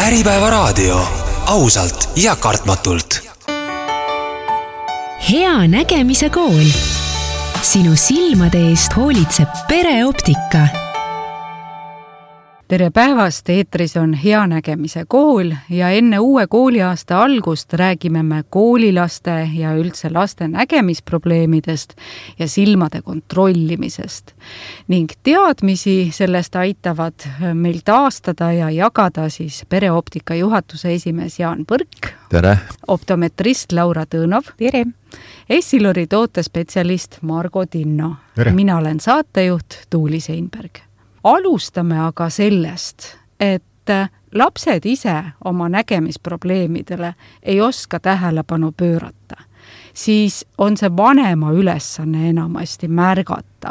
Äripäevaraadio, ausalt ja kartmatult. Hea nägemise kool. Sinu silmade eest hoolitseb Pereoptika. Tere päevast, eetris on Hea nägemise kool ja enne uue kooliaasta algust räägime me koolilaste ja üldse laste nägemisprobleemidest ja silmade kontrollimisest. Ning teadmisi sellest aitavad meil taastada ja jagada siis Pereoptika juhatuse esimees Jaan Põrk. Tere! Optometrist Laura Tõnov. Tere! Essilori tootespetsialist Margo Tinno. Tere. Mina olen saatejuht Tuuli Seinberg. Alustame aga sellest, et lapsed ise oma nägemisprobleemidele ei oska tähelepanu pöörata. Siis on see vanema ülesanne enamasti märgata.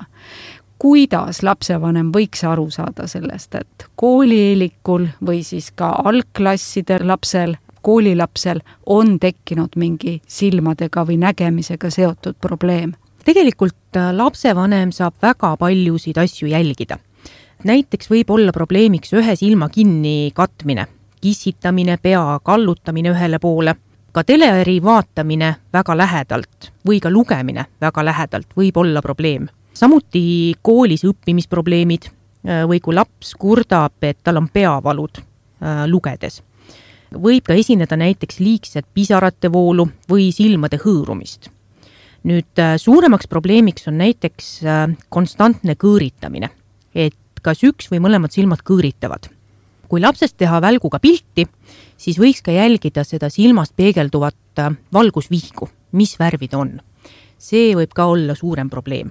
Kuidas lapsevanem võiks aru saada sellest, et koolieelikul või siis ka algklasside lapsel, koolilapsel on tekkinud mingi silmadega või nägemisega seotud probleem? Tegelikult lapsevanem saab väga paljusid asju jälgida. Näiteks võib olla probleemiks ühe silma kinni katmine, kissitamine, pea kallutamine ühele poole, ka teleri vaatamine väga lähedalt või ka lugemine väga lähedalt võib olla probleem. Samuti koolis õppimisprobleemid või kui laps kurdab, et tal on peavalud lugedes. Võib ka esineda näiteks liigset pisarate voolu või silmade hõõrumist. Nüüd suuremaks probleemiks on näiteks konstantne kõõritamine, et kas üks või mõlemad silmad kõõritavad. Kui lapsest teha välguga pilti, siis võiks ka jälgida seda silmast peegelduvat valgusvihku, mis värvid on. See võib ka olla suurem probleem.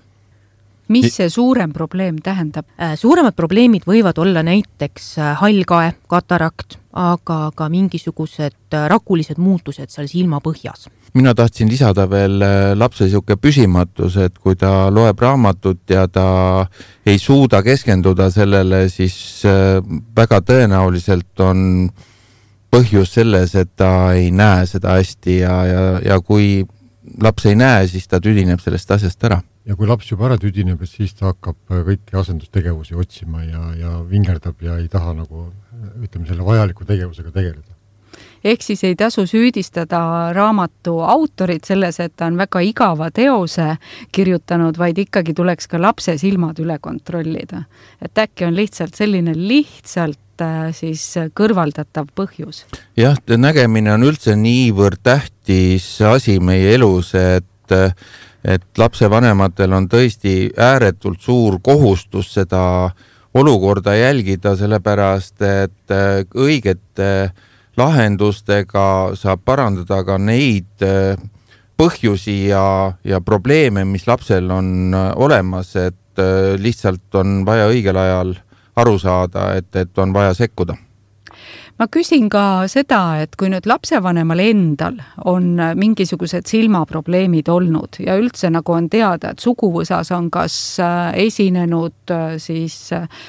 Mis see suurem probleem tähendab? Suuremad probleemid võivad olla näiteks hallkae, katarakt, aga ka mingisugused rakulised muutused seal silma põhjas. Mina tahtsin lisada veel lapse siuke püsimatus, et kui ta loeb raamatut ja ta ei suuda keskenduda sellele, siis väga tõenäoliselt on põhjus selles, et ta ei näe seda hästi ja kui laps ei näe, siis ta tüdineb sellest asjast ära. Ja kui laps juba ära tüdineb, siis ta hakkab kõiki asendustegevusi otsima ja vingerdab ja ei taha selle vajaliku tegevusega tegeleda. Ehk siis ei tasu süüdistada raamatu autorit selles, et ta on väga igava teose kirjutanud, vaid ikkagi tuleks ka lapse silmad üle kontrollida. Et äkki on lihtsalt selline siis kõrvaldatav põhjus. Jah, nägemine on üldse niivõrd tähtis asi meie elus, et lapsevanematel on tõesti ääretult suur kohustus seda olukorda jälgida, sellepärast, et õigete lahendustega saab parandada ka neid põhjusi ja probleeme, mis lapsel on olemas, et lihtsalt on vaja õigel ajal aru saada, et on vaja sekkuda. Ma küsin ka seda, et kui nüüd lapsevanemal endal on mingisugused silmaprobleemid olnud ja üldse nagu on teada, et suguvõsas on kas esinenud siis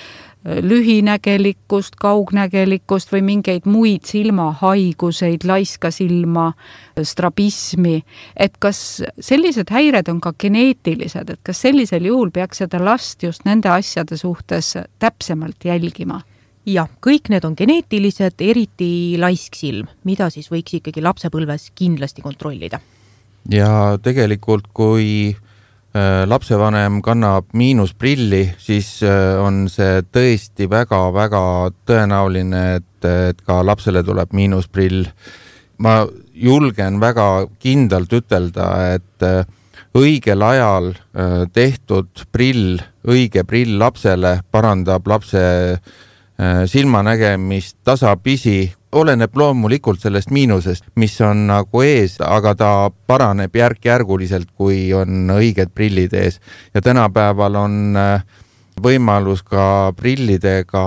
lühinägelikkust, kaugnägelikkust või mingeid muid silmahaiguseid, laiska silma, strabismi, et kas sellised häired on ka geneetilised, et kas sellisel juhul peaks seda last just nende asjade suhtes täpsemalt jälgima? Jah, kõik need on geneetilised, eriti laisksilm, mida siis võiks ikkagi lapsepõlves kindlasti kontrollida. Ja tegelikult, kui lapsevanem kannab miinusprilli, siis on see tõesti väga-väga tõenäoline, et ka lapsele tuleb miinusprill. Ma julgen väga kindlalt ütelda, et õigel ajal tehtud prill, õige prill lapsele parandab lapse silmanägemist tasapisi, oleneb loomulikult sellest miinusest, mis on nagu ees, aga ta paraneb järk-järguliselt, kui on õiged prillid ees. Ja tänapäeval on võimalus ka prillidega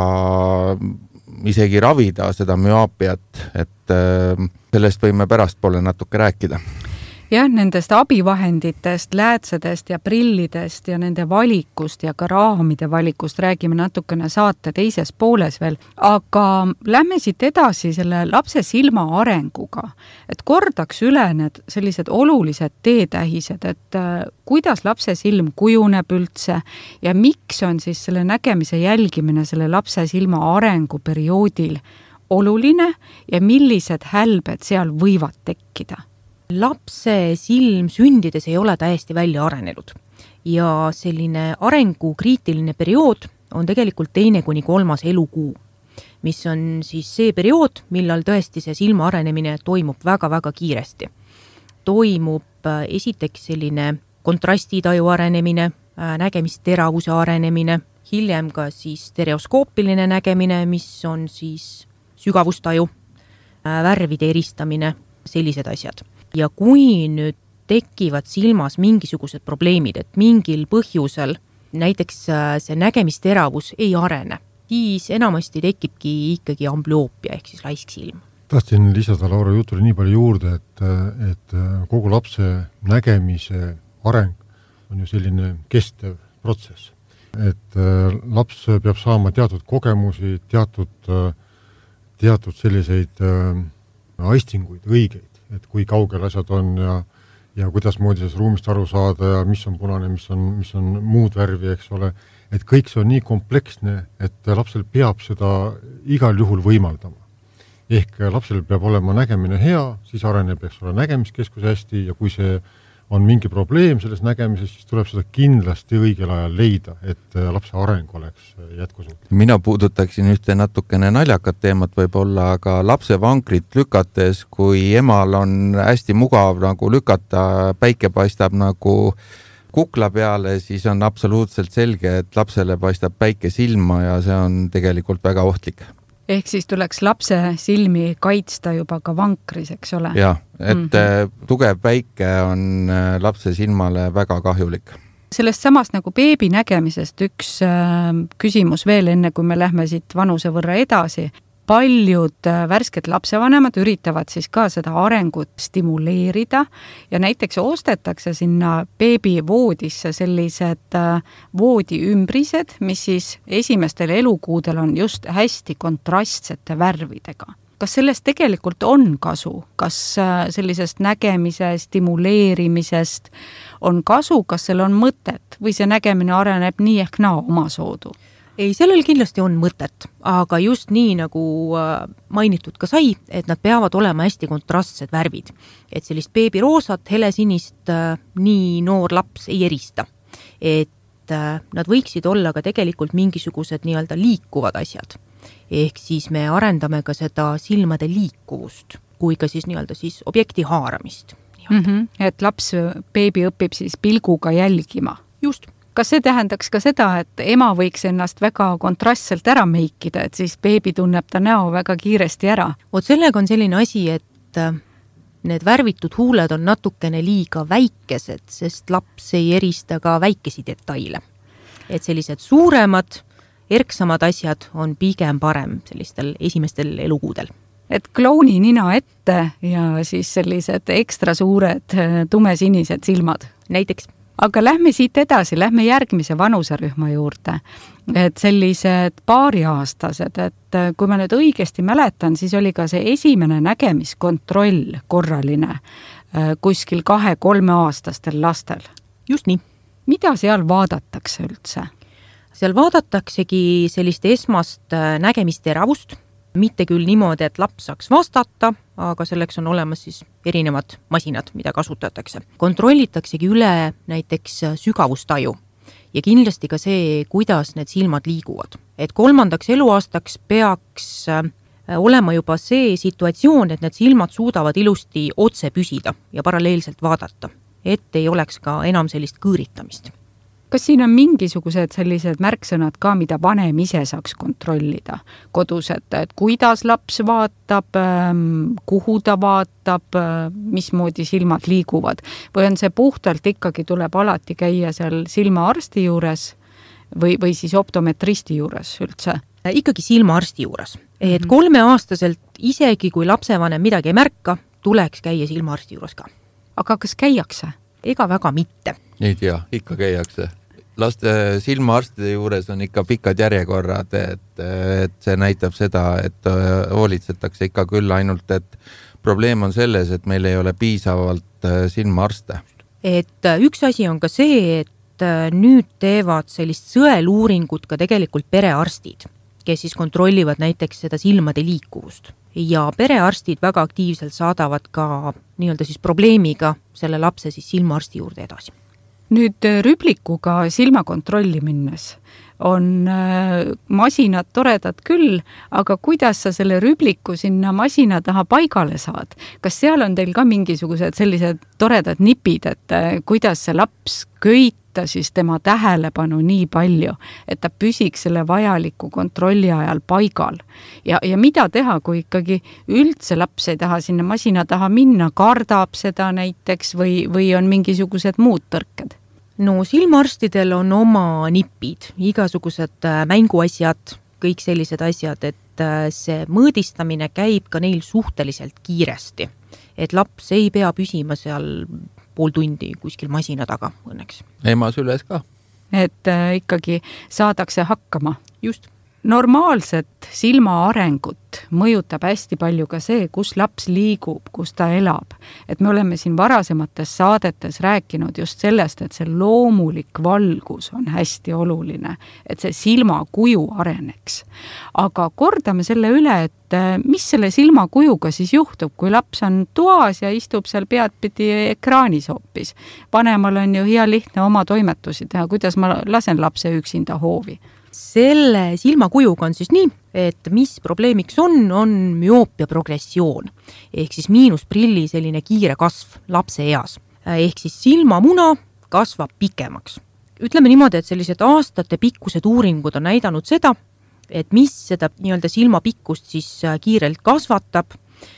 isegi ravida seda müoopiat, et sellest võime pärastpoole natuke rääkida. Jah, nendest abivahenditest, läätsedest ja prillidest ja nende valikust ja ka raamide valikust räägime natukene saate teises pooles veel, aga lähme siit edasi selle lapse silma arenguga, et kordaks üle need sellised olulised teetähised, et kuidas lapse silm kujuneb üldse ja miks on siis selle nägemise jälgimine selle lapse silma arenguperioodil oluline ja millised hälbed seal võivad tekkida? Lapse silm sündides ei ole täiesti välja arenenud ja selline arengukriitiline periood on tegelikult 2-3 elukuu, mis on siis see periood, millal tõesti see silma arenemine toimub väga-väga kiiresti. Toimub esiteks selline kontrastitaju arenemine, nägemisteravuse arenemine, hiljem ka siis stereoskoopiline nägemine, mis on siis sügavustaju, värvide eristamine, sellised asjad. Ja kui nüüd tekivad silmas mingisugused probleemid, et mingil põhjusel näiteks see nägemisteravus ei arene, siis enamasti tekibki ikkagi amblüoopia ehk siis laisksilm. Tahtsin lisada Laura jutule nii palju juurde, et kogu lapse nägemise areng on ju selline kestev protsess. Et laps peab saama teatud kogemusi, teatud selliseid aistinguid, õigeid, et kui kaugel asjad on ja kuidas moodi sellest ruumist aru saada ja mis on punane, mis on muud värvi, eks ole. Et kõik see on nii kompleksne, et lapsel peab seda igal juhul võimaldama. Ehk lapsel peab olema nägemine hea, siis areneb, eks ole, nägemiskeskus hästi ja kui see on mingi probleem selles nägemises, siis tuleb seda kindlasti õigel ajal leida, et lapse areng oleks jätkusuutlik. Mina puudutaksin ühte natukene naljakat teemat võib-olla, aga lapse vankrit lükates, kui emal on hästi mugav nagu lükata, päike paistab nagu kukla peale, siis on absoluutselt selge, et lapsele paistab päike silma ja see on tegelikult väga ohtlik. Ehk siis tuleks lapse silmi kaitsta juba ka vankris, eks ole? Jah, et tugev päike on lapse silmale väga kahjulik. Sellest samast nagu beebi nägemisest üks küsimus veel enne, kui me lähme siit vanuse võrra edasi. Paljud värsked lapsevanemad üritavad siis ka seda arengut stimuleerida ja näiteks ostetakse sinna beebi voodisse sellised voodi ümbrised, mis siis esimestel elukuudel on just hästi kontrastsete värvidega. Kas sellest tegelikult on kasu? Kas sellisest nägemise stimuleerimisest on kasu? Kas seal on mõtet või see nägemine areneb nii ehk naa omasoodu? Ei, sellel kindlasti on mõtet, aga just nii nagu mainitud ka sai, et nad peavad olema hästi kontrastsed värvid. Et sellist beebiroosat, helesinist nii noor laps ei erista. Et nad võiksid olla ka tegelikult mingisugused nii-öelda liikuvad asjad. Ehk siis me arendame ka seda silmade liikuvust, kui ka siis nii-öelda siis objekti haaramist. Et laps, beebi õpib siis pilguga jälgima. Just. Kas see tähendaks ka seda, et ema võiks ennast väga kontrastselt ära meikida, et siis beebi tunneb ta näo väga kiiresti ära? Sellega on selline asi, et need värvitud huuled on natukene liiga väikesed, sest laps ei erista ka väikesi detaile. Et sellised suuremad, erksamad asjad on pigem parem sellistel esimestel elukuudel. Et klouni nina ette ja siis sellised ekstra suured tumesinised silmad. Näiteks. Aga lähme siit edasi, lähme järgmise vanuserühma juurde. Et sellised paariaastased, et kui ma nüüd õigesti mäletan, siis oli ka see esimene nägemiskontroll korraline kuskil 2-3 aastastel lastel. Just nii. Mida seal vaadatakse üldse? Seal vaadataksegi sellist esmast nägemisteravust, mitte küll niimoodi, et laps saaks vastata, aga selleks on olemas siis erinevad masinad, mida kasutatakse. Kontrollitaksegi üle näiteks sügavustaju ja kindlasti ka see, kuidas need silmad liiguvad. Et 3. eluaastaks peaks olema juba see situatsioon, et need silmad suudavad ilusti otse püsida ja paralleelselt vaadata, et ei oleks ka enam sellist kõõritamist. Kas siin on mingisugused sellised märksõnad ka, mida vanem ise saaks kontrollida kodus, et kuidas laps vaatab, kuhu ta vaatab, mismoodi silmad liiguvad? Või on see puhtalt ikkagi tuleb alati käia seal silmaarsti juures või siis optometristi juures üldse? Ikkagi silmaarsti juures. Et 3-aastaselt isegi kui lapsevanem midagi ei märka, tuleks käia silmaarsti juures ka. Aga kas käiakse? Ega väga mitte. Ei tea, ikka käiakse. Laste silmaarstide juures on ikka pikad järjekorrad, et see näitab seda, et hoolitsetakse ikka küll ainult, et probleem on selles, et meil ei ole piisavalt silmaarste. Et üks asi on ka see, et nüüd teevad sellist sõeluuringut ka tegelikult perearstid. kes siis kontrollivad näiteks seda silmade liikuvust. Ja perearstid väga aktiivselt saadavad ka nii-öelda siis probleemiga selle lapse siis silmaarsti juurde edasi. Nüüd rüblikuga silmakontrolli minnes on masinad toredad küll, aga kuidas sa selle rübliku sinna masina taha paigale saad? Kas seal on teil ka mingisugused sellised toredad nipid, et kuidas see laps köita siis tema tähelepanu nii palju, et ta püsiks selle vajaliku kontrolli ajal paigal? Ja mida teha, kui ikkagi üldse laps ei taha sinna masina taha minna, kardab seda näiteks või on mingisugused muud tõrked? No silmaarstidel on oma nipid, igasugused mänguasjad, kõik sellised asjad, et see mõõdistamine käib ka neil suhteliselt kiiresti. Et laps ei pea püsima seal pool tundi kuskil masina taga õnneks. Ema süles ka. Et ikkagi saadakse hakkama. Just. Normaalset silma arengut mõjutab hästi palju ka see, kus laps liigub, kus ta elab. Et me oleme siin varasemates saadetes rääkinud just sellest, et see loomulik valgus on hästi oluline, et see silmakuju areneks. Aga kordame selle üle, et mis selle silmakujuga siis juhtub, kui laps on toas ja istub seal peadpidi ekraanis hoopis. Vanemal on ju hea lihtne oma toimetusi teha, kuidas ma lasen lapse üksinda hoovi. Selle silmakujuga on siis nii, et mis probleemiks on müoopia progressioon, ehk siis miinusprilli selline kiire kasv lapse eas. Ehk siis silmamuna kasvab pikemaks. Ütleme niimoodi, et sellised aastate pikkused uuringud on näidanud seda, et mis seda nii-öelda silmapikkust siis kiirelt kasvatab,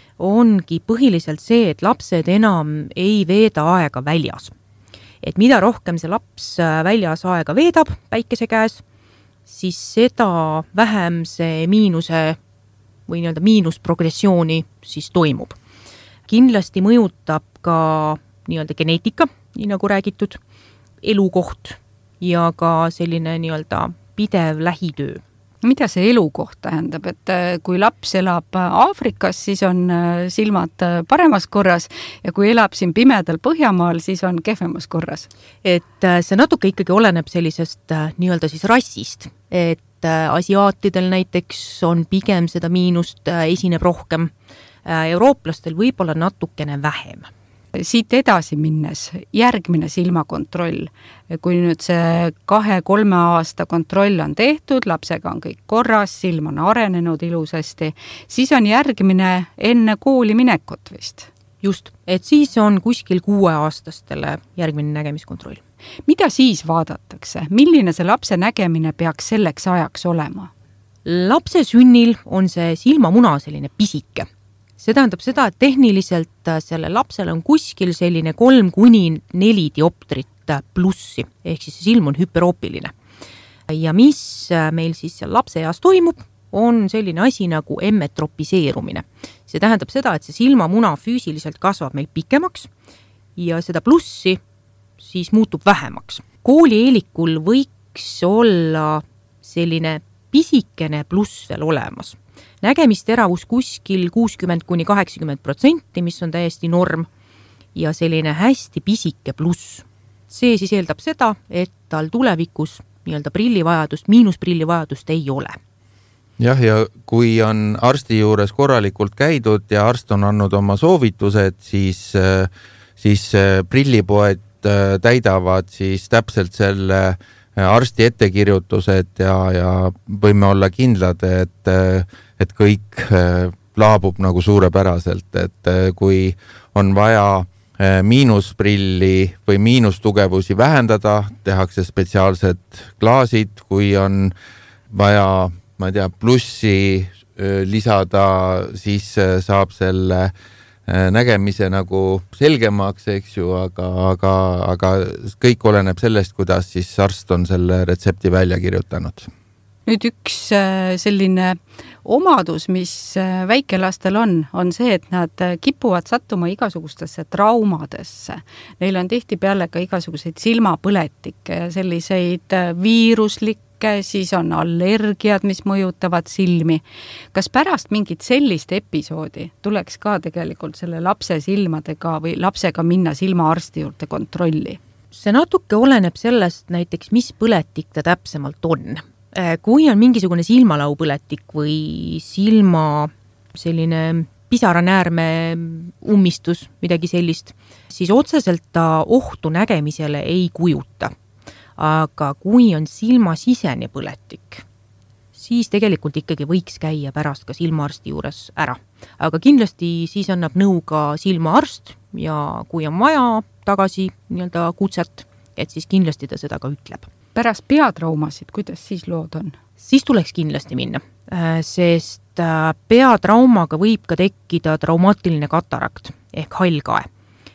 ongi põhiliselt see, et lapsed enam ei veeda aega väljas. Et mida rohkem see laps väljas aega veedab päikese käes, siis seda vähem see miinuse või nii-öelda miinusprogressiooni siis toimub. Kindlasti mõjutab ka nii-öelda geneetika, nii nagu räägitud, elukoht ja ka selline nii-öelda pidev lähitöö. Mida see elukoht tähendab, et kui laps elab Aafrikas, siis on silmad paremas korras ja kui elab siin pimedal Põhjamaal, siis on kehvemas korras? Et see natuke ikkagi oleneb sellisest nii-öelda siis rassist, et asiaatidel näiteks on pigem seda miinust esineb rohkem, eurooplastel võib-olla natukene vähem. Siit edasi minnes, järgmine silmakontroll. Kui nüüd see 2-3 aasta kontroll on tehtud, lapsega on kõik korras, silm on arenenud ilusasti, siis on järgmine enne kooli minekut vist. Just, et siis on kuskil 6-aastastele järgmine nägemiskontroll. Mida siis vaadatakse? Milline see lapse nägemine peaks selleks ajaks olema? Lapse sünnil on see silmamuna selline pisike. See tähendab seda, et tehniliselt selle lapsel on kuskil selline 3-4 dioptrit plussi, ehk siis silm on hüperoopiline. Ja mis meil siis seal lapse eas toimub, on selline asi nagu emmetropiseerumine. See tähendab seda, et see silmamuna füüsiliselt kasvab meil pikemaks ja seda plussi siis muutub vähemaks. Koolieelikul võiks olla selline pisikene pluss veel olemas. Nägemisteravus kuskil 60-80%, mis on täiesti norm ja selline hästi pisike pluss. See siis eeldab seda, et tal tulevikus nii-öelda prillivajadust, miinusprillivajadust ei ole. Jah, ja kui on arsti juures korralikult käidud ja arst on andnud oma soovitused, siis prillipoed täidavad siis täpselt selle arsti ettekirjutused ja võime olla kindlad, et kõik laabub nagu suurepäraselt, et kui on vaja miinusprilli või miinustugevusi vähendada, tehakse spetsiaalsed klaasid, kui on vaja, ma ei tea, plussi lisada, siis saab selle nägemise nagu selgemaks, eks ju, aga kõik oleneb sellest, kuidas siis arst on selle retsepti välja kirjutanud. Nüüd üks selline omadus, mis väikelastel on see, et nad kipuvad sattuma igasugustesse traumadesse. Neil on tihtipeale ka igasuguseid silmapõletikke ja selliseid viiruslikke, siis on allergiad, mis mõjutavad silmi. Kas pärast mingit sellist episoodi tuleks ka tegelikult selle lapse silmadega või lapsega minna silmaarsti juurde kontrolli? See natuke oleneb sellest näiteks, mis põletik ta täpsemalt on. Kui on mingisugune silmalaupõletik või silma selline pisaranäärme ummistus, midagi sellist, siis otseselt ta ohtu nägemisele ei kujuta. Aga kui on silmasisene põletik, siis tegelikult ikkagi võiks käia pärast ka silmaarsti juures ära. Aga kindlasti siis annab nõu ka silmaarst ja kui on vaja tagasi nii-öelda kutset, et siis kindlasti ta seda ka ütleb. Pärast peatraumasid, kuidas siis lood on? Siis tuleks kindlasti minna, sest peatraumaga võib ka tekkida traumaatiline katarakt ehk hallkae,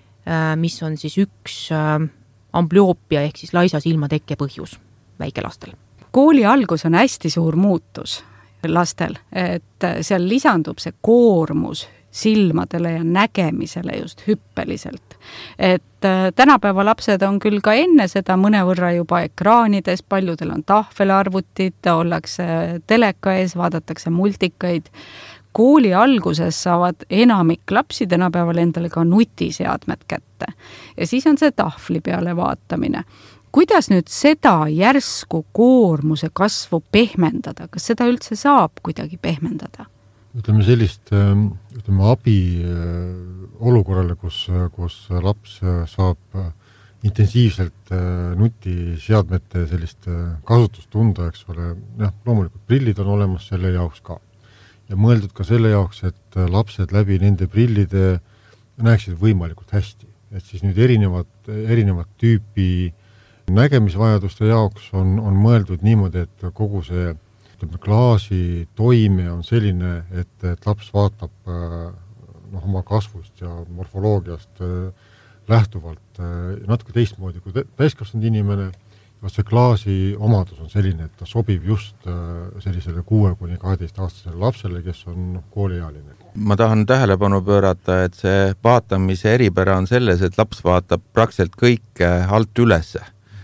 mis on siis üks ambloopia ehk siis laisa silmatekke põhjus väikelastel. Kooli algus on hästi suur muutus lastel, et seal lisandub see koormus silmadele ja nägemisele just hüppeliselt. Et tänapäeva lapsed on küll ka enne seda mõnevõrra juba ekraanides, paljudel on tahvelarvutid, ollakse teleka ees, vaadatakse multikaid. Kooli alguses saavad enamik lapsi tänapäeval endale ka nutiseadmed kätte. Ja siis on see tahvli peale vaatamine. Kuidas nüüd seda järsku koormuse kasvu pehmendada? Kas seda üldse saab kuidagi pehmendada? Ütleme sellist abi olukorrale, kus laps saab intensiivselt nutiseadmete sellist kasutust tunda, eks ole. Loomulikult prillid on olemas selle jaoks ka. Ja mõeldud ka selle jaoks, et lapsed läbi nende prillide näeksid võimalikult hästi. Et siis nüüd erinevat tüüpi nägemisvajaduste jaoks on mõeldud niimoodi, et kogu see klaasi toime on selline, et laps vaatab oma kasvust ja morfoloogiast lähtuvalt natuke teistmoodi kui täiskasvanud inimene. See klaasi omadus on selline, et ta sobib just sellisele 6–12-aastasele lapsele, kes on kooliealine. Ma tahan tähelepanu pöörata, et see vaatamise eripära on selles, et laps vaatab praktiliselt kõike alt ülesse.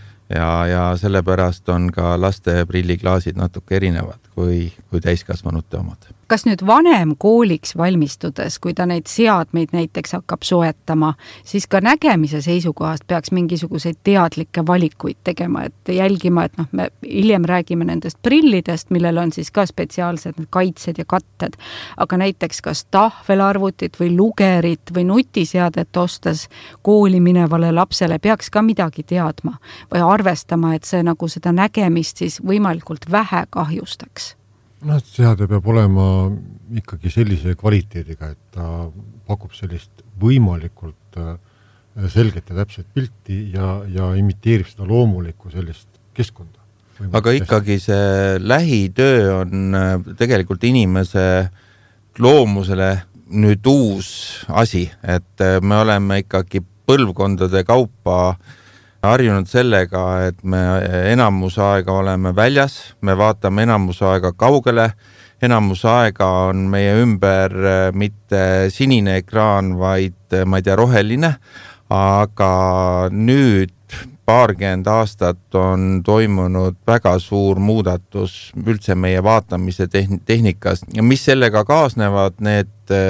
Ja sellepärast on ka laste prilliklaasid natuke erinevad kui täiskasvanute omad. Kas nüüd vanem kooliks valmistudes, kui ta neid seadmeid näiteks hakkab soetama, siis ka nägemise seisukohast peaks mingisuguseid teadlikke valikuid tegema, et jälgima, et me hiljem räägime nendest prillidest, millel on siis ka spetsiaalsed kaitsed ja katted, aga näiteks kas tahvelarvutit või lugerit või nutiseadet ostes kooli minevale lapsele peaks ka midagi teadma või arvestama, et see nagu seda nägemist siis võimalikult vähe kahjustaks. Seade peab olema ikkagi sellise kvaliteediga, et ta pakub sellist võimalikult selget ja täpset pilti ja imiteerib seda loomulikku sellist keskkonda. Aga ikkagi see lähitöö on tegelikult inimese loomusele nüüd uus asi, et me oleme ikkagi põlvkondade kaupa harjunud sellega, et me enamus aega oleme väljas, me vaatame enamus aega kaugele, enamus aega on meie ümber mitte sinine ekraan, vaid ma ei tea, roheline, aga nüüd paarkümmend aastat on toimunud väga suur muudatus üldse meie vaatamise tehnikas ja mis sellega kaasnevad, need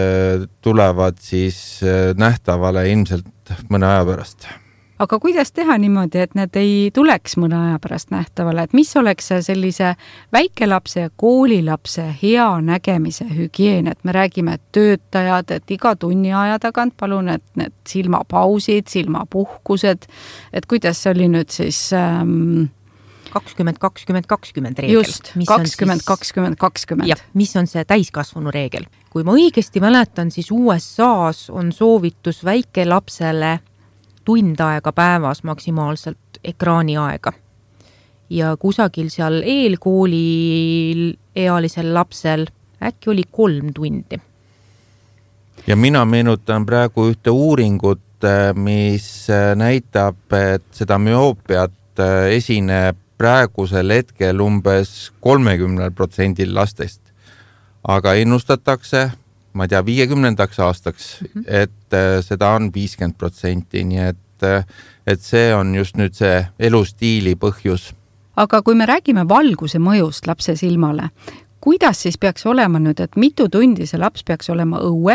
tulevad siis nähtavale ilmselt mõne aja pärast. Aga kuidas teha niimoodi, et need ei tuleks mõne aja pärast nähtavale, et mis oleks sellise väikelapse ja koolilapse hea nägemise hügieen, et me räägime, et töötajad, et iga tunni aja tagant palun, et need silmapausid, silmapuhkused, et kuidas see oli nüüd siis 20-20-20 reegel. Just, 20-20-20. Jah, mis on see täiskasvanu reegel. Kui ma õigesti mäletan, siis USAs on soovitus väikelapsele tund aega päevas maksimaalselt ekraani aega. Ja kusagil seal eelkoolil ealisel lapsel äkki oli 3 tundi. Ja mina meenutan praegu ühte uuringut, mis näitab, et seda müoopiat esineb praegusel hetkel umbes 30% lastest. Aga ennustatakse, ma ei tea, 50. aastaks, et seda on 50%, nii et see on just nüüd see elustiili põhjus. Aga kui me räägime valguse mõjust lapse silmale, kuidas siis peaks olema nüüd, et mitu tundi see laps peaks olema õues,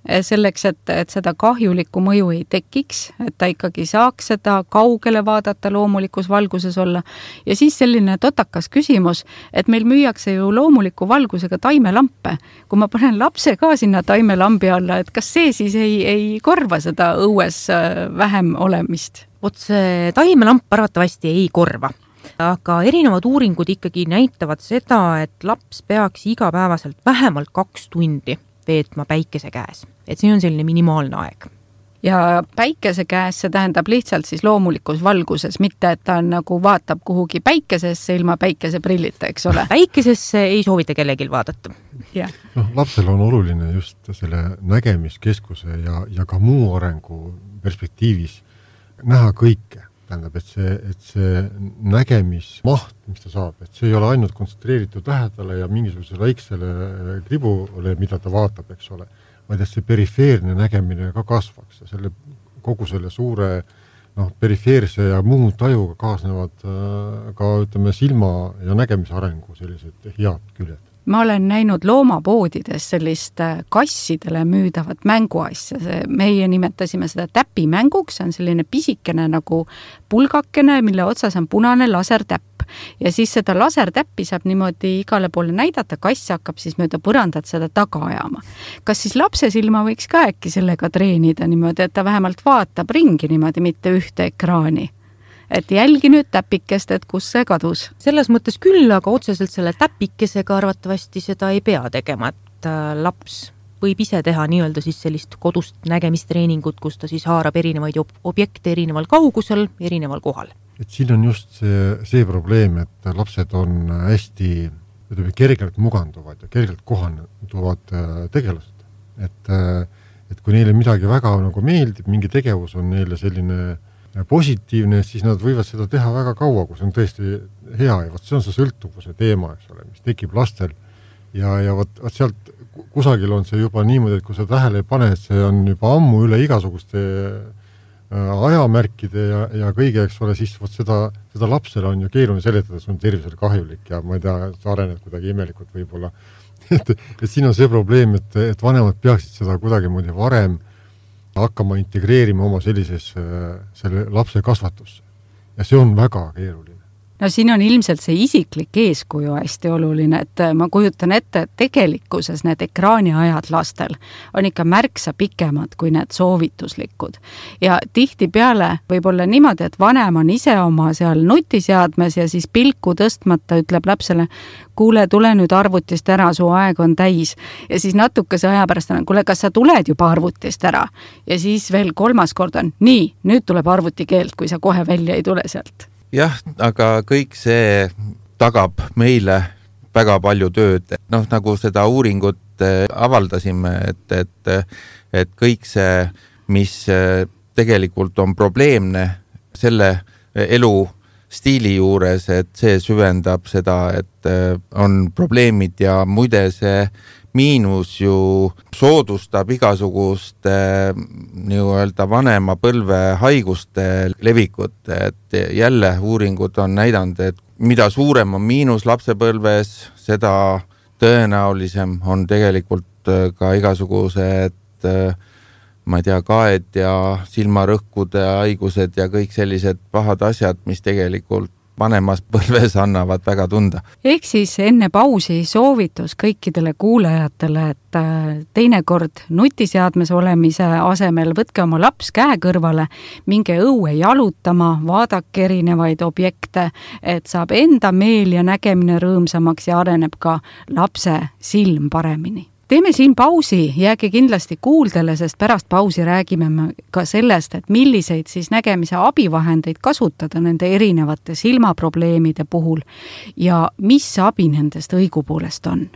selleks, et seda kahjulikku mõju ei tekiks, et ta ikkagi saaks seda kaugele vaadata, loomulikus valguses olla. Ja siis selline totakas küsimus, et meil müüakse ju loomuliku valgusega taimelampe. Kui ma panen lapse ka sinna taimelambi alla, et kas see siis ei korva seda õues vähem olemist? See taimelamp arvatavasti ei korva. Aga erinevad uuringud ikkagi näitavad seda, et laps peaks igapäevaselt vähemalt 2 tundi veetma päikese käes. Et see on selline minimaalne aeg. Ja päikese käes see tähendab lihtsalt siis loomulikus valguses, mitte et ta nagu vaatab kuhugi päikesesse ilma päikeseprillita, eks ole? Päikesesse ei soovita kellegil vaadata. Yeah. Lapsel on oluline just selle nägemiskeskuse ja ka muu arengu perspektiivis näha kõike. Tähendab, et see nägemismaht, mis ta saab, et see ei ole ainult kontsentreeritud lähedale ja mingisugusele väiksele kribule, mida ta vaatab, eks ole, vaid et see perifeerne nägemine ka kasvaks ja kogu selle suure perifeerse ja muu tajuga kaasnevad ka, ütleme, silma ja nägemise arengu sellised head küljed. Ma olen näinud loomapoodides sellist kassidele müüdavat mänguasja. Meie nimetasime seda täpimänguks, see on selline pisikene nagu pulgakene, mille otsas on punane lasertäpp. Ja siis seda lasertäppi saab niimoodi igale poole näidata, kass hakkab siis mööda põrandat seda taga ajama. Kas siis lapse silma võiks ka äkki sellega treenida niimoodi, et ta vähemalt vaatab ringi niimoodi, mitte ühte ekraani? Et jälgi nüüd täpikest, et kus see kadus. Selles mõttes küll, aga otseselt selle täpikesega arvatavasti seda ei pea tegema, et laps võib ise teha nii-öelda siis sellist kodust nägemistreeningut, kus ta siis haarab erinevaid objekte erineval kaugusel, erineval kohal. Et siin on just see probleem, et lapsed on hästi kergelt muganduvad ja kergelt kohanduvad tegelased. Et kui neile midagi väga nagu meeldib, mingi tegevus on neile selline positiivne, siis nad võivad seda teha väga kaua, kui see on tõesti hea ja see on see sõltuvuse teema, eks ole, mis tekib lastel ja võt sealt kusagil on see juba niimoodi, et kui sa tähele ei pane, et see on juba ammu üle igasuguste ajamärkide ja kõige, eks ole, siis võt seda lapsele on ju keeruline seletada, see on tervisele kahjulik ja ma ei tea, see areneb kuidagi imelikult võib-olla. Et siin on see probleem, et vanemad peaksid seda kuidagi moodi varem hakkama integreerima oma selle lapse kasvatusse. Ja see on väga keeruline. No siin on ilmselt see isiklik eeskuju hästi oluline, et ma kujutan ette, et tegelikkuses need ekraaniajad lastel on ikka märksa pikemad kui need soovituslikud. Ja tihti peale võib olla niimoodi, et vanem on ise oma seal nutiseadmes ja siis pilku tõstmata ütleb lapsele, kuule, tule nüüd arvutist ära, su aeg on täis. Ja siis natukese aja pärast on, kuule, kas sa tuled juba arvutist ära? Ja siis veel 3. kord on, nii, nüüd tuleb arvutikeelt, kui sa kohe välja ei tule sealt. Jah, aga kõik see tagab meile väga palju tööd. Nagu seda uuringut avaldasime, et kõik see, mis tegelikult on probleemne selle elustiili juures, et see süvendab seda, et on probleemid ja muide see miinus ju soodustab igasuguste nii-öelda vanema põlve haiguste levikut, et jälle uuringud on näidanud, et mida suurem on miinus lapsepõlves, seda tõenäolisem on tegelikult ka igasugused, ma ei tea, kaed ja silmarõhkude haigused ja kõik sellised pahad asjad, mis tegelikult vanemas põlves annavad väga tunda. Ehk siis enne pausi soovitus kõikidele kuulajatele, et teinekord nutiseadmes olemise asemel võtke oma laps käe kõrvale, minge õue jalutama, vaadake erinevaid objekte, et saab enda meel ja nägemine rõõmsamaks ja areneb ka lapse silm paremini. Teeme siin pausi, jääge kindlasti kuuldele, sest pärast pausi räägime me ka sellest, et milliseid siis nägemise abivahendeid kasutada nende erinevate silmaprobleemide puhul ja mis abi nendest õigupoolest on.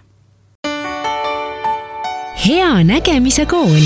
Hea nägemise kool.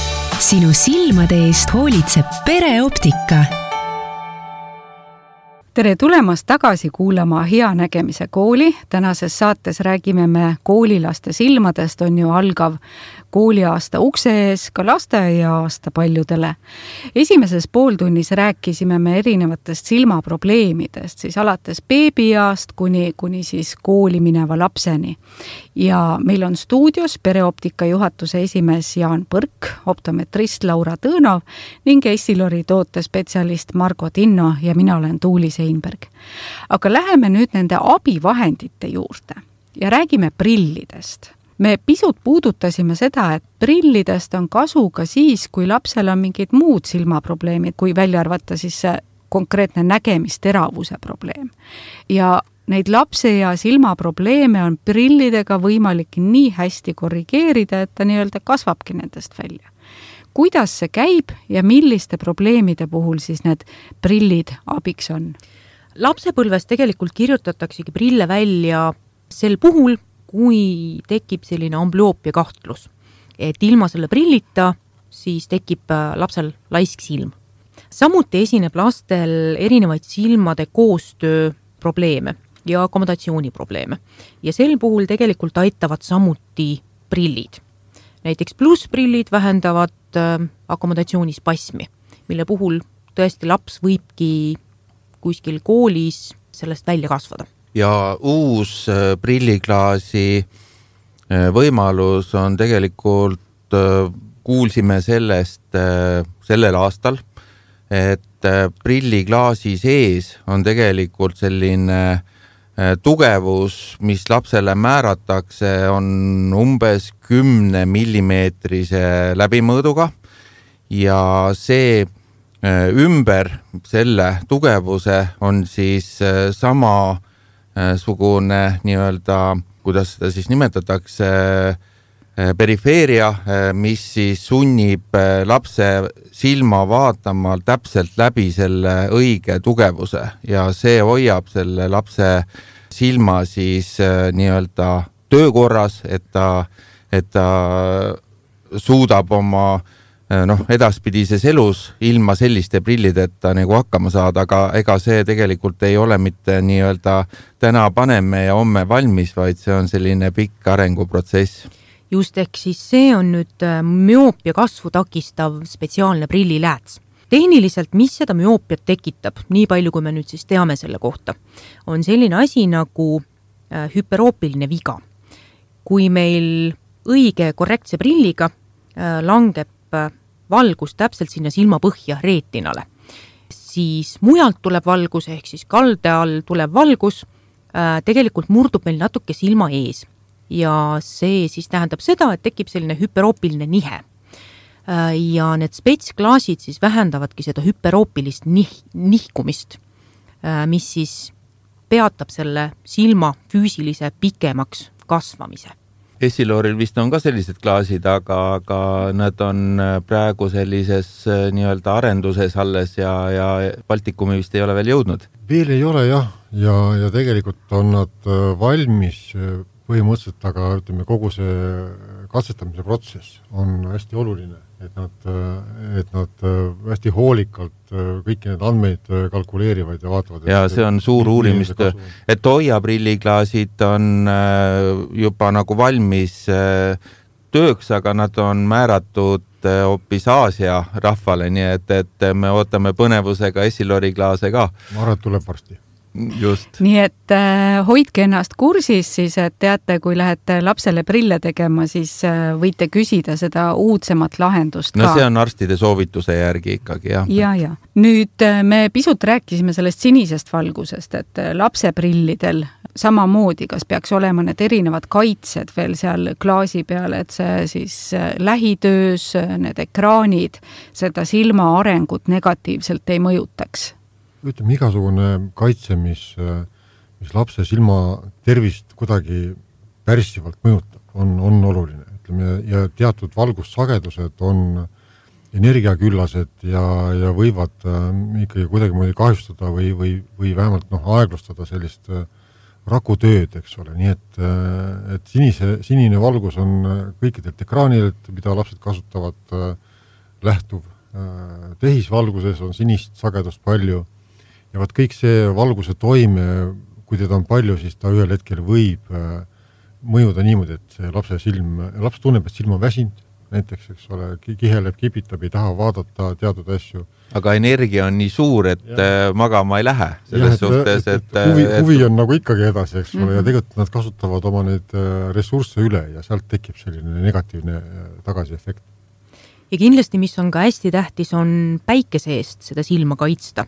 Sinu silmade eest hoolitseb Pereoptika. tere tulemast tagasi kuulama Hea nägemise kooli. Tänases saates räägime me koolilaste silmadest, on ju algav kooliaasta ukse ees, ka lasteaiaaasta paljudele. Esimeses pooltunnis rääkisime me erinevatest silmaprobleemidest, siis alates beebiaast kuni siis kooli mineva lapseni. Ja meil on stuudios pereoptika juhatuse esimees Jaan Põrk, optometrist Laura Tõõnov ning Essilori tootespetsialist Margo Tinno ja mina olen Tuuli Seinberg. Aga läheme nüüd nende abivahendite juurde ja räägime prillidest. Me pisut puudutasime seda, et prillidest on kasu ka siis, kui lapsel on mingid muud silmaprobleemid, kui välja arvata siis see konkreetne nägemisteravuse probleem. Ja neid lapse ja silmaprobleeme on prillidega võimalik nii hästi korrigeerida, et ta nii-öelda kasvabki nendest välja. Kuidas see käib ja milliste probleemide puhul siis need prillid abiks on? Lapsepõlves tegelikult kirjutataksegi prille välja sel puhul, kui tekib selline amblüoopia kahtlus. Et ilma selle prillita siis tekib lapsel laisk silm. Samuti esineb lastel erinevaid silmade koostöö probleeme ja akomodatsiooniprobleeme. Ja sel puhul tegelikult aitavad samuti prillid. Näiteks plussprillid vähendavad akomodatsioonispasmi, mille puhul tõesti laps võibki kuskil koolis sellest välja kasvada. Ja uus prilliklaasi võimalus on tegelikult, kuulsime sellest sellel aastal, et prilliklaasi sees on tegelikult selline tugevus, mis lapsele määratakse, on umbes 10 millimeetrise läbimõõduga ja see ümber selle tugevuse on siis sama sugune nii-öelda, kuidas seda siis nimetatakse, perifeeria, mis siis sunnib lapse silma vaatama täpselt läbi selle õige tugevuse ja see hoiab selle lapse silma siis nii-öelda töökorras, et ta suudab oma edaspidises elus ilma selliste prillideta nagu hakkama saada, aga ega see tegelikult ei ole mitte nii-öelda täna paneme ja homme valmis, vaid see on selline pikk arenguprotsess. Just, ehk siis see on nüüd müoopia kasvu takistav spetsiaalne prillilääts. Tehniliselt, mis seda müoopiat tekitab, nii palju kui me nüüd siis teame selle kohta, on selline asi nagu hüperoopiline viga. Kui meil õige korrektse prilliga langeb valgus täpselt sinna silmapõhja reetinale, siis mujalt tuleb valgus, ehk siis kalde all tuleb valgus, tegelikult murdub meil natuke silma ees. Ja see siis tähendab seda, et tekib selline hüperoopiline nihe. Ja need spetsklaasid siis vähendavadki seda hüperoopilist nihkumist, mis siis peatab selle silma füüsilise pikemaks kasvamise. Essiloril vist on ka sellised klaasid, aga nad on praegu sellises nii-öelda arenduses alles ja Baltikumi vist ei ole veel jõudnud. Veel ei ole jah, ja tegelikult on nad valmis põhimõtteliselt, aga ütleme, kogu see katsetamise protsess on hästi oluline, et nad hästi hoolikalt kõiki need andmeid kalkuleerivad ja vaatavad. Ja see on suur uurimistöö, et Oia prilliklaasid on juba nagu valmis tööks, aga nad on määratud hoopis Aasia rahvale, nii et me ootame põnevusega Essilori klaase ka. Ma arvan, et tuleb varsti. Just. Nii et hoidke ennast kursis siis, et teate, kui lähete lapsele prille tegema, siis võite küsida seda uudsemat lahendust ka. No see on arstide soovituse järgi ikkagi, jah. Ja. Nüüd me pisut rääkisime sellest sinisest valgusest, et lapse prillidel samamoodi, kas peaks olema need erinevad kaitsed veel seal klaasi peale, et see siis lähitöös, need ekraanid, seda silma arengut negatiivselt ei mõjutaks. Ütleme, igasugune kaitse, mis lapse silma tervist kuidagi pärssivalt mõjutab, on oluline. Ütleme, ja teatud valgussagedused on energiaküllased ja võivad ikkagi kuidagi kahjustada või vähemalt aeglustada sellist rakutööd, eks ole. Nii et sinine valgus on kõikidelt ekraanilt, mida lapsed kasutavad lähtuv. Tehisvalguses on sinist sagedust palju. ja vaat kõik see valguse toime, kui teda on palju, siis ta ühel hetkel võib mõjuda niimoodi, et see laps tunneb, et silm on väsinud, näiteks, eks ole, kiheleb, kipitab, ei taha vaadata teatud asju. Aga energia on nii suur, et magama ei lähe selles suhtes, et huvi on nagu ikkagi edasi, eks ole, ja tegelikult nad kasutavad oma neid ressursse üle ja sealt tekib selline negatiivne tagasiefekt. Ja kindlasti, mis on ka hästi tähtis, on päikese eest seda silma kaitsta.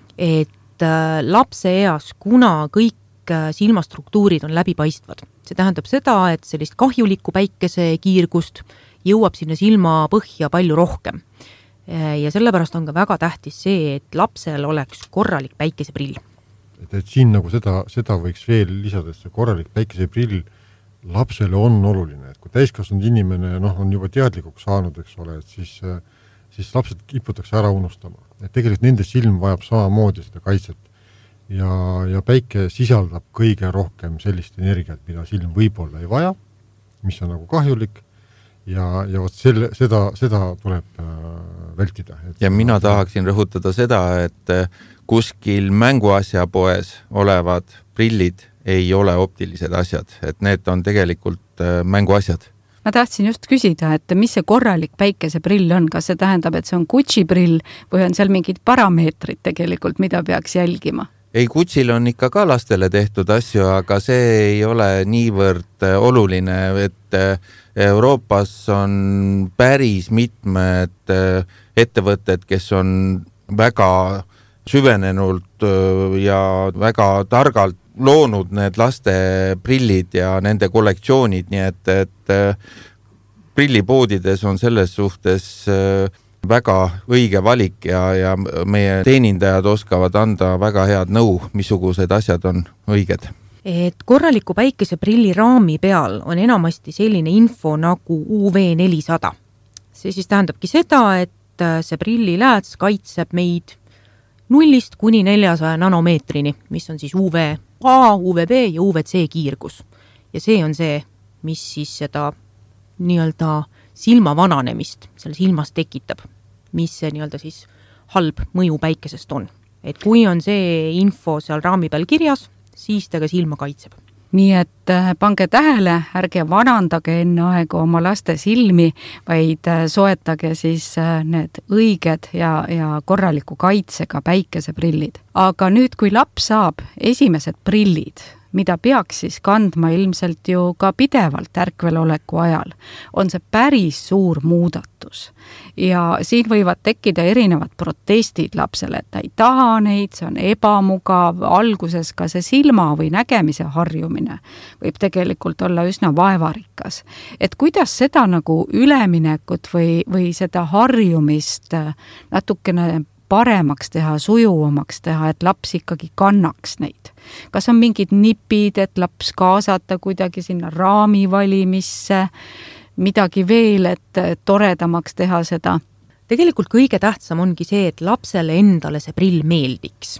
Et lapse eas, kuna kõik silmastruktuurid on läbipaistvad, see tähendab seda, et sellist kahjulikku päikese kiirgust jõuab sinna silma põhja palju rohkem. Ja sellepärast on ka väga tähtis see, et lapsel oleks korralik päikeseprill. Et siin nagu seda võiks veel lisada, et see korralik päikeseprill lapsele on oluline. Et kui täiskasvanud inimene on juba teadlikuks saanud, eks ole, et siis lapsed kiputakse ära unustama. Et tegelikult nende silm vajab samamoodi seda kaitset. Ja päike sisaldab kõige rohkem sellist energiat, mida silm võib-olla ei vaja, mis on nagu kahjulik. Ja vot seda tuleb vältida. Ja mina tahaksin rõhutada seda, et kuskil mänguasjapoes olevad prillid ei ole optilised asjad, et need on tegelikult mänguasjad. Ma tahtsin just küsida, et mis see korralik päikeseprill on, kas see tähendab, et see on Gucci prill või on seal mingid parameetrid tegelikult, mida peaks jälgima? Ei, Gucci'l on ikka ka lastele tehtud asju, aga see ei ole niivõrd oluline, et Euroopas on päris mitmed ettevõtted, kes on väga süvenenult ja väga targalt loonud need laste prillid ja nende kollektsioonid, nii et prillipoodides on selles suhtes väga õige valik ja meie teenindajad oskavad anda väga head nõu, missugused asjad on õiged. Et korraliku päikeseprilli raami peal on enamasti selline info nagu UV400. See siis tähendabki seda, et see prillilääts kaitseb meid 0 kuni 400 nanomeetrini, mis on siis UVA, UVB ja UVC kiirgus. Ja see on see, mis siis seda nii-öelda silma vananemist seal silmas tekitab, mis see nii-öelda siis halb mõju päikesest on. Et kui on see info seal raami peal kirjas, siis ta ka silma kaitseb. Nii et pange tähele, ärge vanandage enne aega oma laste silmi, vaid soetage siis need õiged ja korraliku kaitsega päikeseprillid. Aga nüüd, kui laps saab esimesed prillid, mida peaks siis kandma ilmselt ju ka pidevalt ärkveloleku ajal, on see päris suur muudatus. Ja siin võivad tekkida erinevad protestid lapsele, et ta ei taha neid, see on ebamugav, alguses ka see silma või nägemise harjumine võib tegelikult olla üsna vaevarikas. Et kuidas seda nagu üleminekut või seda harjumist natukene paremaks teha, sujuvamaks teha, et laps ikkagi kannaks neid. Kas on mingid nipid, et laps kaasata kuidagi sinna raami valimisse, midagi veel, et toredamaks teha seda? Tegelikult kõige tähtsam ongi see, et lapsele endale see prill meeldiks.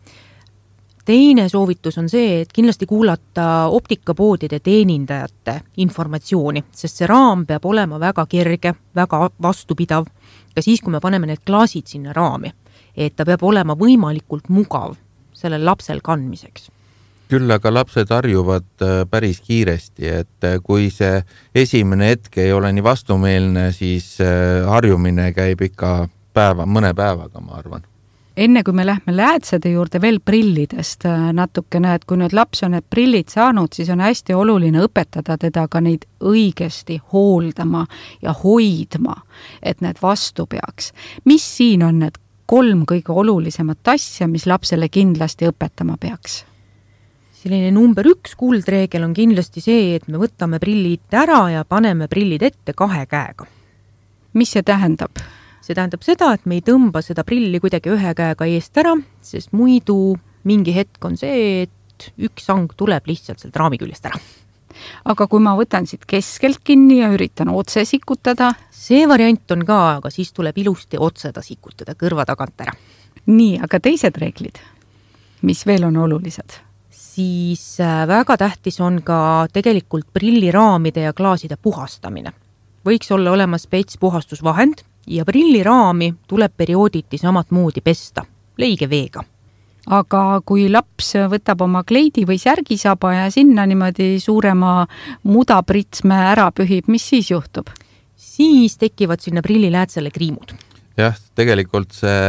Teine soovitus on see, et kindlasti kuulata optikapoodide teenindajate informatsiooni, sest see raam peab olema väga kerge, väga vastupidav, ka siis, kui me paneme need klaasid sinna raami, et ta peab olema võimalikult mugav sellel lapsel kandmiseks. Küll aga lapsed harjuvad päris kiiresti, et kui see esimene hetk ei ole nii vastumeelne, siis harjumine käib ikka mõne päevaga, ma arvan. Enne kui me lähme läätsede juurde veel prillidest natukene, et kui nüüd laps on need prillid saanud, siis on hästi oluline õpetada teda ka neid õigesti hooldama ja hoidma, et need vastu peaks. Mis siin on need 3 kõige olulisemat asja, mis lapsele kindlasti õpetama peaks? Selline number 1 kuldreegel on kindlasti see, et me võtame prillid ära ja paneme prillid ette 2 käega. Mis see tähendab? See tähendab seda, et me ei tõmba seda prilli kuidagi 1 käega eest ära, sest muidu mingi hetk on see, et üks sang tuleb lihtsalt sealt raami küljest ära. Aga kui ma võtan siit keskelt kinni ja üritan otse sikutada? See variant on ka, aga siis tuleb ilusti otseda sikutada kõrva tagant ära. Nii, aga teised reeglid, mis veel on olulised? Siis väga tähtis on ka tegelikult prilliraamide ja klaaside puhastamine. Võiks olla olemas spets puhastusvahend ja prilliraami tuleb periooditi samat moodi pesta, leige veega. aga kui laps võtab oma kleidi või särgisaba ja sinna niimoodi suurema mudapritsme ära pühib, mis siis juhtub? Siis tekivad sinna prilliläätsele kriimud. Jah, tegelikult see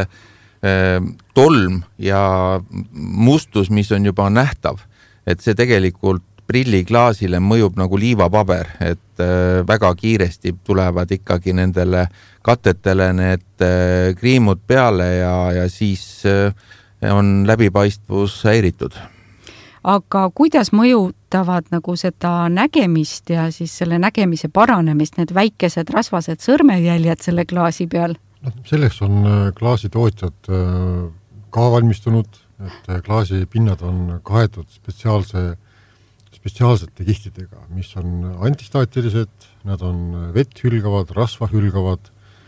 tolm ja mustus, mis on juba nähtav, et see tegelikult prilliklaasile mõjub nagu liivapaber, et väga kiiresti tulevad ikkagi nendele katetele need kriimud peale ja siis on läbipaistvus häiritud. Aga kuidas mõjutavad nagu seda nägemist ja siis selle nägemise paranemist, need väikesed rasvased sõrmejäljed selle klaasi peal? Selleks on klaasitootjad ka valmistunud, et klaasipinnad on kaetud spetsiaalsete kihtidega, mis on antistaatilised, nad on vett hülgavad, rasva hülgavad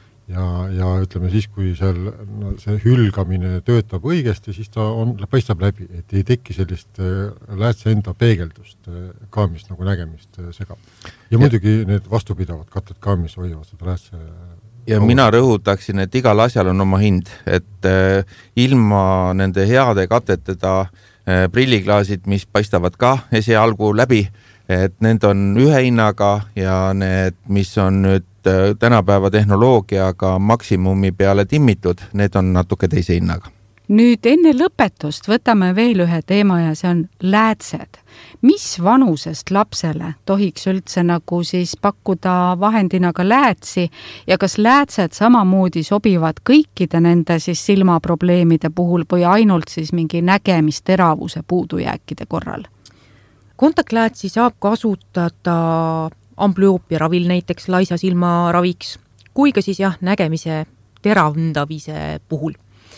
ja ütleme siis, kui see hülgamine töötab õigesti, siis ta paistab läbi, et ei teki sellist läätse enda peegeldust ka, mis nagu nägemist segab. Ja muidugi need vastupidavad katted ka, mis hoiavad seda läätse. Ja mina rõhutaksin, et igal asjal on oma hind, et ilma nende heade kateteda prilliklaasid, mis paistavad ka esialgu läbi, et need on ühe hinnaga ja need, mis on nüüd tänapäeva tehnoloogiaga maksimumi peale timmitud, need on natuke teise hinnaga. Nüüd enne lõpetust võtame veel ühe teema ja see on läätsed. Mis vanusest lapsele tohiks üldse nagu siis pakkuda vahendina ka läätsi ja kas läätsed samamoodi sobivad kõikide nende siis silmaprobleemide puhul või ainult siis mingi nägemisteravuse puudujääkide korral? Kontaktläätsi saab kasutada amblüoopia ravil näiteks laisa silma raviks, kui ka siis nägemise teravndamise puhul.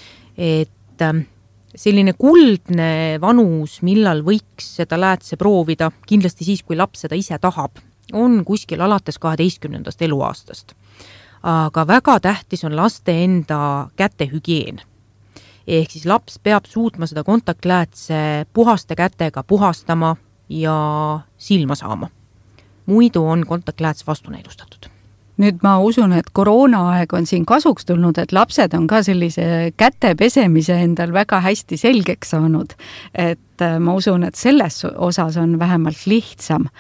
Et selline kuldne vanus, millal võiks seda läätse proovida, kindlasti siis, kui laps seda ise tahab, on kuskil alates 12. eluaastast. Aga väga tähtis on laste enda kätehügieen. Ehk siis laps peab suutma seda kontaktläätse puhaste kätega puhastama ja silma saama. Muidu on kontaktlääts vastunäidustatud. Nüüd ma usun, et koroonaaeg on siin kasuks tulnud, et lapsed on ka sellise käte pesemise endal väga hästi selgeks saanud. Et ma usun, et selles osas on vähemalt lihtsam.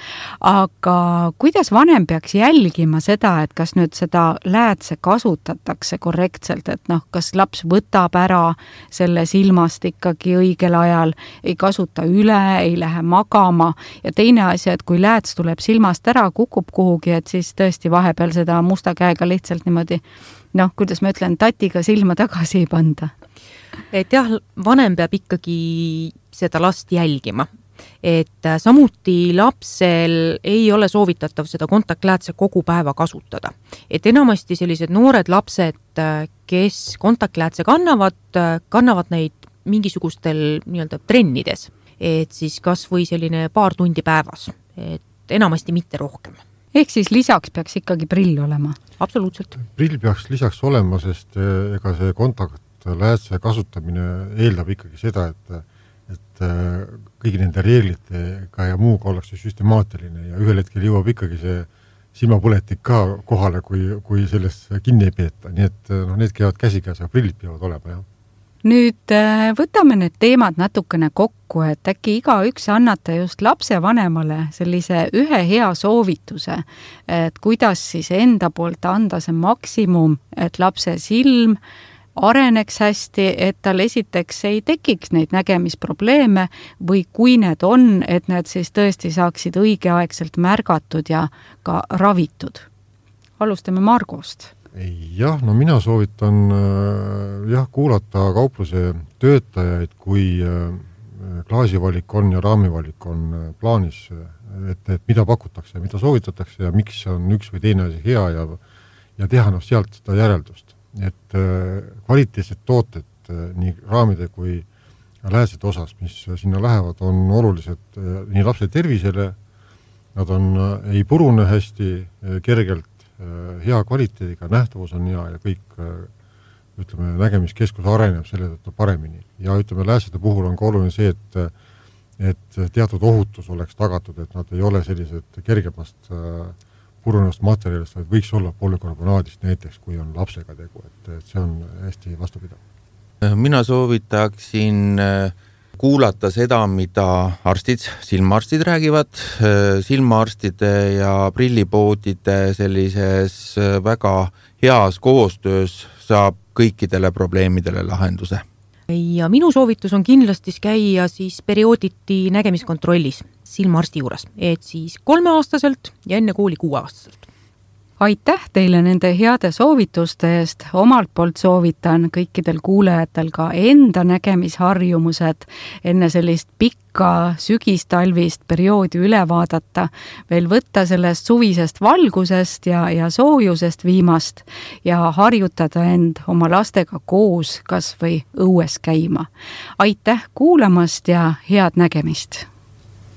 Aga kuidas vanem peaks jälgima seda, et kas nüüd seda läätse kasutatakse korrektselt, et kas laps võtab ära selle silmast ikkagi õigel ajal, ei kasuta üle, ei lähe magama ja teine asi, et kui lääts tuleb silmast ära, kukub kuhugi, et siis tõesti vahepeal seda musta käega lihtsalt niimoodi, kuidas ma ütlen, tatiga silma tagasi ei panda. Et jah, vanem peab ikkagi seda last jälgima. Et samuti lapsel ei ole soovitatav seda kontaktläätse kogu päeva kasutada. Et enamasti sellised noored lapsed, kes kontaktläätse kannavad neid mingisugustel nii-öelda trennides. Et siis kas või selline paar tundi päevas. Et enamasti mitte rohkem. Ehk siis lisaks peaks ikkagi prill olema? Absoluutselt. Prill peaks lisaks olema, sest ega see kontaktläätse kasutamine eeldab ikkagi seda, et kõigi nende reeglitega ja muuga ollakse süstemaatiline ja ühel hetkel jõuab ikkagi see silmapõletik ka kohale, kui sellest kinni ei peeta. Nii et need käivad käsikäes ja prillid peavad olema, jah. Nüüd võtame need teemad natukene kokku, et äkki igaüks annata just lapsevanemale sellise ühe hea soovituse, et kuidas siis enda poolt anda see maksimum, et lapse silm areneks hästi, et tal esiteks ei tekiks neid nägemisprobleeme või kui need on, et need siis tõesti saaksid õigeaegselt märgatud ja ka ravitud. Alustame Margost. Jah, mina soovitan kuulata kaupluse töötajaid, kui klaasivalik on ja raamivalik on plaanis, et mida pakutakse, mida soovitatakse ja miks on üks või teine asi hea ja teha sealt seda järeldust. Et kvaliteetsed tooted nii raamide kui läätsed osas, mis sinna lähevad, on olulised nii lapse tervisele, nad ei purune hästi kergelt, hea kvaliteediga, nähtavus on hea ja kõik, nägemiskeskus areneb selle tõttu paremini. Ja läätsede puhul on ka oluline see, et teatud ohutus oleks tagatud, et nad ei ole sellised kergemast purunevast materjalist, vaid võiks olla polükarbonaadist näiteks, kui on lapsega tegu, et see on hästi vastupidav. Mina soovitaksin kuulata seda, mida arstid, silmaarstid räägivad, silmaarstide ja prillipoodide sellises väga heas koostöös saab kõikidele probleemidele lahenduse. Ja minu soovitus on kindlasti käia siis periooditi nägemiskontrollis silmaarsti juures, et siis 3-aastaselt ja enne kooli 6-aastaselt. Aitäh teile nende heade soovituste eest, omalt poolt soovitan kõikidel kuulajatel ka enda nägemisharjumused enne sellist pikka sügistalvist perioodi üle vaadata, veel võtta sellest suvisest valgusest ja soojusest viimast ja harjutada end oma lastega koos kas või õues käima. Aitäh kuulamast ja head nägemist!